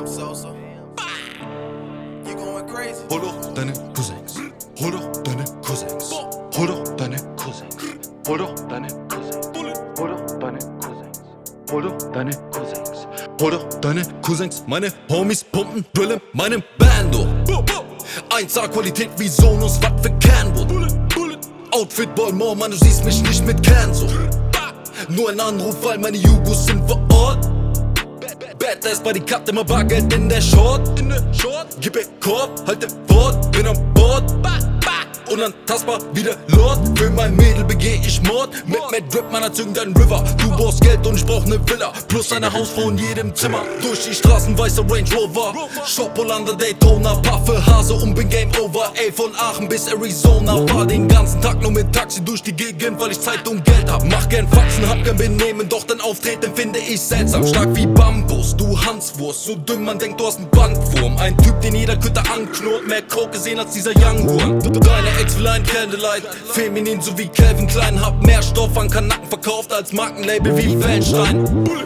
Sosa. You going crazy. Hol doch deine Cousins. Hol doch deine Cousins. Hol doch deine Cousins. Hol doch deine Cousins. Hol doch deine Cousins. Hol doch deine Cousins. Hol doch deine Cousins. Meine Homies pumpen, drillen meinem Bando. 1A-Qualität wie Sonos, was für Canwood. Outfit Boy More, man, du siehst mich nicht mit Canso. Nur ein Anruf, weil meine Jugos sind vor Ort. Badass bei die Cut, immer Bargeld in der Short. Gib ihr Korb, halte Wort, bin an Bord. Unantastbar wie der Lord. Für mein Mädel begeh ich Mord. Mit Drip, meiner zünd ein River. Du brauchst Geld und ich brauch ne Villa. Plus eine Hausfrau in jedem Zimmer. Durch die Straßen weißer Range Rover. Shop Hollander Daytona. Paffe Hase und bin Game Over. Ey, von Aachen bis Arizona. Fahr den ganzen Tag nur mit Taxi durch die Gegend, weil ich Zeit und Geld hab. Mach gern Faxen, hab gern Benehmen, doch dein Auftreten finde ich seltsam. Stark wie Bambus, du Hanswurst. So dünn, man denkt, du hast einen Bandwurm. Ein Typ, den jeder Köter anknurrt. Mehr Coke gesehen als dieser Young Horn. Deine Ex will ein Candlelight, feminin so wie Calvin Klein. Hab mehr Stoff an Kanaken verkauft als Markenlabel wie Feinstein.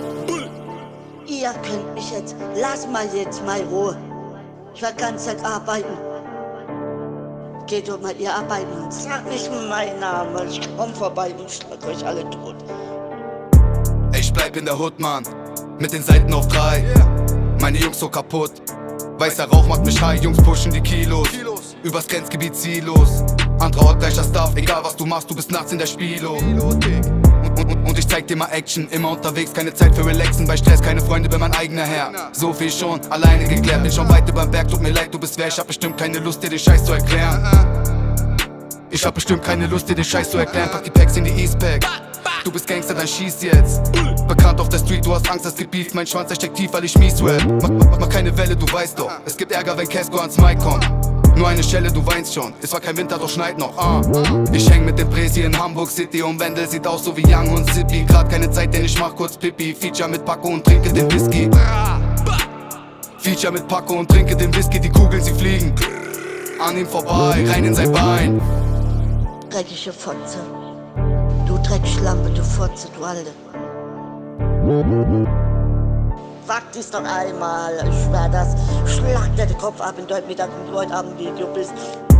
Ihr könnt mich jetzt, lass mal jetzt mal Ruhe. Ich war ganz Tag arbeiten. Geht doch mal ihr arbeiten und sag nicht meinen Namen, ich komm vorbei und schlag euch alle tot. Ich bleib in der Hood, Mann, mit den Seiten auf 3. Meine Jungs so kaputt, weißer Rauch macht mich high, Jungs pushen die Kilos. Übers Grenzgebiet ziellos, anderer Ort gleicher Stuff. Egal was du machst, du bist nachts in der Spielo. Und ich zeig dir mal Action, immer unterwegs, keine Zeit für Relaxen. Bei Stress keine Freunde, bin mein eigener Herr. So viel schon, alleine geklärt, bin schon weit überm Berg. Tut mir leid, du bist wer, ich hab bestimmt keine Lust, dir den Scheiß zu erklären. Ich hab bestimmt keine Lust, dir den Scheiß zu erklären. Pack die Packs in die Eastpack. Du bist Gangster, dann schieß jetzt. Bekannt auf der Street, du hast Angst, es gibt Beef. Mein Schwanz steckt tief, weil ich mies rap. Mach keine Welle, du weißt doch. Es gibt Ärger, wenn Casco ans Mic kommt. Nur eine Schelle, du weinst schon. Es war kein Winter, doch schneit noch. Ich häng mit dem Presi in Hamburg City und Wendel sieht aus so wie Young und Zippy. Grad keine Zeit, denn ich mach kurz Pipi. Feature mit Paco und trinke den Whisky. Feature mit Paco und trinke den Whisky. Die Kugeln, sie fliegen an ihm vorbei, rein in sein Bein. Dreckige Fotze. Du Dreckschlampe, du Fotze, du Alte. Wagt es doch einmal, ich schwör das. Schlag dir den Kopf ab, wenn du heute Mittag und heute Abend Video bist.